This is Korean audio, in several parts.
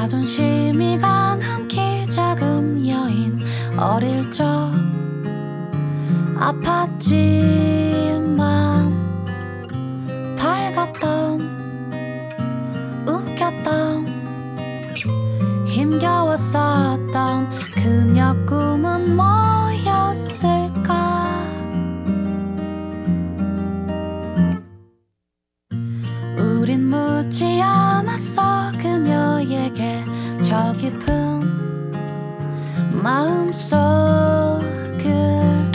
자존심이 강한 키 작은 여인 어릴 적 아팠지만 밝았던 웃겼던 힘겨웠었던 그녀 꿈은 뭐였을까. 우린 묻지 않았어 그녀에게 저 깊은 마음속을.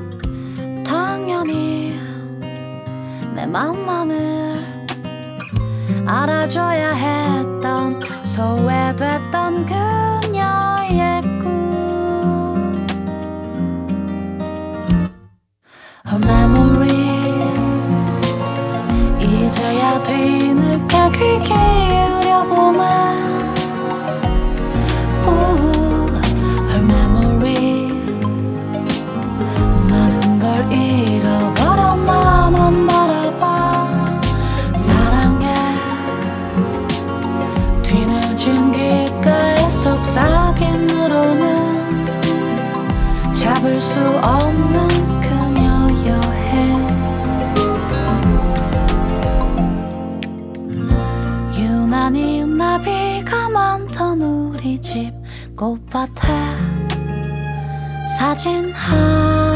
당연히 내 맘만을 알아줘야 했던 소외됐던 그녀의 꿈. Her memory 이제야 뒤늦게 귀 기울여보네. Her memory 많은 걸 잃어버려 나만 바라봐. 사랑해 뒤늦은 귓가의 속삭임으로는 잡을 수 없는 그녀여 해. 유난히 나비가 많던 우리 집 꽃밭에 사진 한